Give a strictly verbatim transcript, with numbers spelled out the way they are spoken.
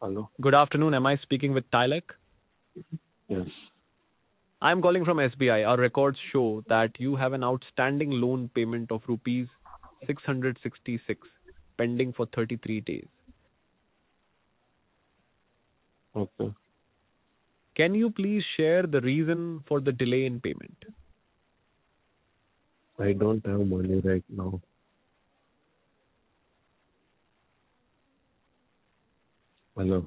Hello? Good afternoon. Am I speaking with Tilak? Yes. I'm calling from S B I. Our records show that you have an outstanding loan payment of rupees six hundred sixty-six pending for thirty-three days. Okay. Can you please share the reason for the delay in payment? I don't have money right now. Hello?